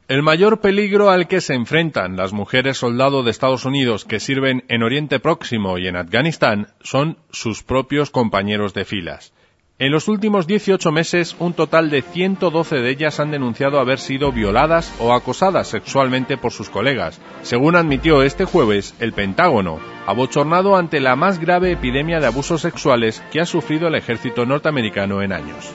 El mayor peligro al que se enfrentan las mujeres soldado de Estados Unidos que sirven en Oriente Próximo y en Afganistán son sus propios compañeros de filas. En los últimos 18 meses, un total de 112 de ellas han denunciado haber sido violadas o acosadas sexualmente por sus colegas, según admitió este jueves el Pentágono, abochornado ante la más grave epidemia de abusos sexuales que ha sufrido el ejército norteamericano en años.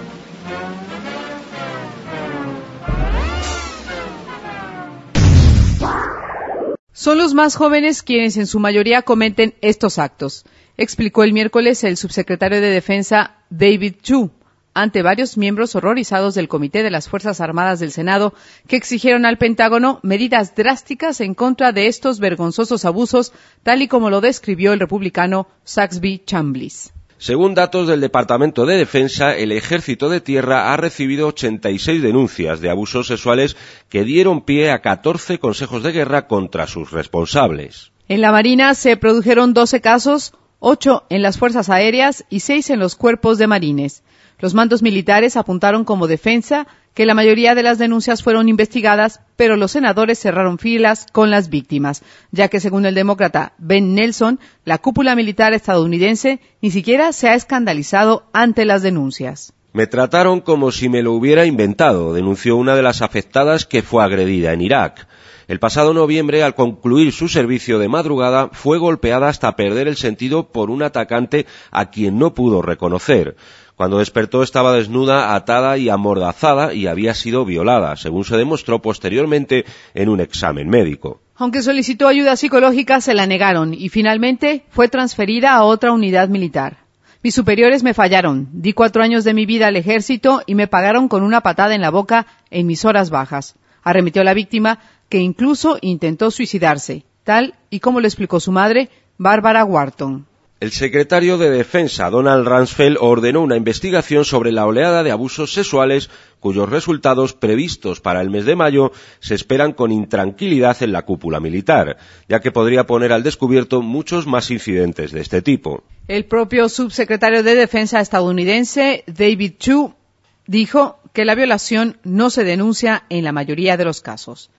Son los más jóvenes quienes en su mayoría cometen estos actos, explicó el miércoles el subsecretario de Defensa David Chu, ante varios miembros horrorizados del Comité de las Fuerzas Armadas del Senado que exigieron al Pentágono medidas drásticas en contra de estos vergonzosos abusos, tal y como lo describió el republicano Saxby Chambliss. Según datos del Departamento de Defensa, el Ejército de Tierra ha recibido 86 denuncias de abusos sexuales que dieron pie a 14 consejos de guerra contra sus responsables. En la Marina se produjeron 12 casos, 8 en las Fuerzas Aéreas y 6 en los cuerpos de marines. Los mandos militares apuntaron como defensa que la mayoría de las denuncias fueron investigadas, pero los senadores cerraron filas con las víctimas, ya que según el demócrata Ben Nelson, la cúpula militar estadounidense ni siquiera se ha escandalizado ante las denuncias. Me trataron como si me lo hubiera inventado, denunció una de las afectadas que fue agredida en Irak. El pasado noviembre, al concluir su servicio de madrugada, fue golpeada hasta perder el sentido por un atacante a quien no pudo reconocer. Cuando despertó estaba desnuda, atada y amordazada y había sido violada, según se demostró posteriormente en un examen médico. Aunque solicitó ayuda psicológica, se la negaron y finalmente fue transferida a otra unidad militar. Mis superiores me fallaron, di 4 años de mi vida al ejército y me pagaron con una patada en la boca en mis horas bajas, arremetió la víctima, que incluso intentó suicidarse, tal y como lo explicó su madre, Barbara Wharton. El secretario de Defensa, Donald Rumsfeld, ordenó una investigación sobre la oleada de abusos sexuales cuyos resultados previstos para el mes de mayo se esperan con intranquilidad en la cúpula militar, ya que podría poner al descubierto muchos más incidentes de este tipo. El propio subsecretario de Defensa estadounidense, David Chu, dijo que la violación no se denuncia en la mayoría de los casos.